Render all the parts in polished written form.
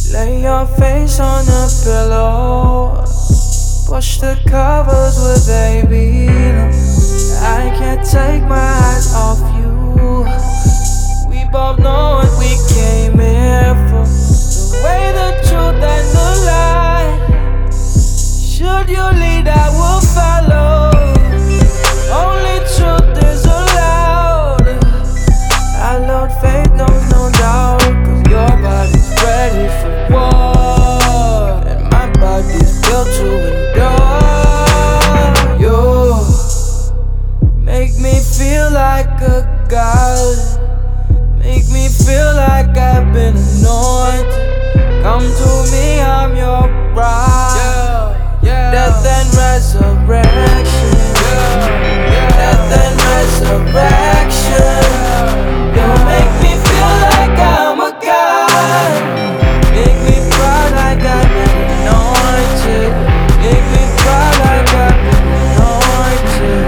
Lay your face on the pillow, push the covers with baby. No, I can't take my eyes off you. We both know what we came here for. The way, the truth, and the lie. Should you lead, I will follow. Only truth is allowed. Our Lord faith knows no doubt, 'cause your body's ready for war, and my body's built to endure. You make me feel like a god, make me feel like I've been anointed. Come to me, I'm your bride. Death and resurrection, death and resurrection. You make me feel like I'm a god, make me proud like I've been anointed, make me proud like I've been anointed.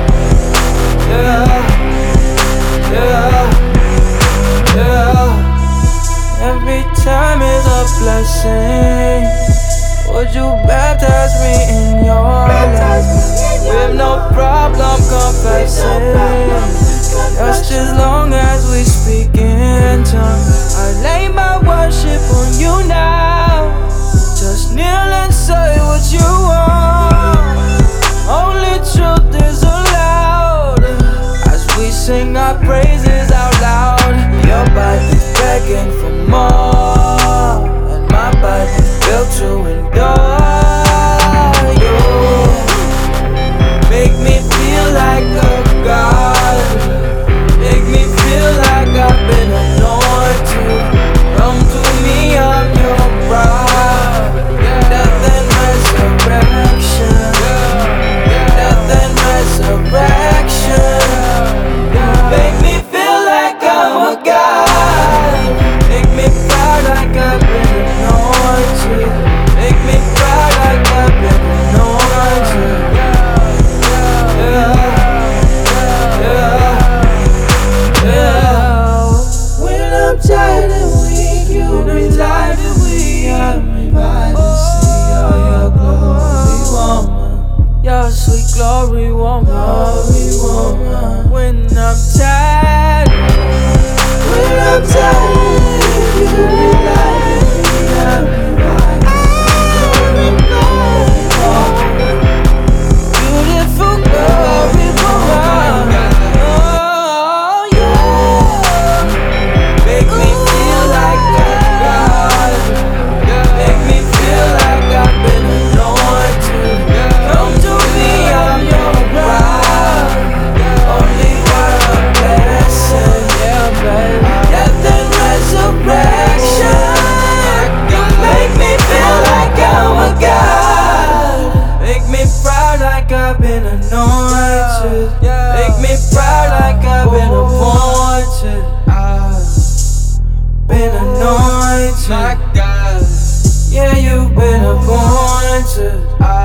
Yeah, yeah, yeah. Every time is a blessing. Would you baptize me in your life? With no problem confessing, just as long as we speak in tongues. I lay my worship on you now. Just kneel and say what you want. Only truth is allowed. As we sing our praises out loud, your body's begging for more, and my body's built to endure. You make me feel like a god, make me feel like I've been anointed. Come to me, I'm your bride. Death and resurrection, death and resurrection. Make me feel like I'm a god, make me proud like I've been anointed, make me proud like I've been anointed. Yeah, yeah, yeah. When I'm tired and weak, you revive me. I'm revived to see all your glory, woman. Your sweet glory, woman. When I'm tired, when I'm tired, you revive me. I'm revived to see all your glory, beautiful glory, woman. Oh yeah, make me feel like a god, make me feel like I've been anointed. Come to me, I'm your bride. Only one a blessing, yeah, baby. Death and resurrection. You make me feel like I'm a god, make me proud like I've been anointed, make me proud like I've been appointed. I've been anointed, yeah, you've been appointed.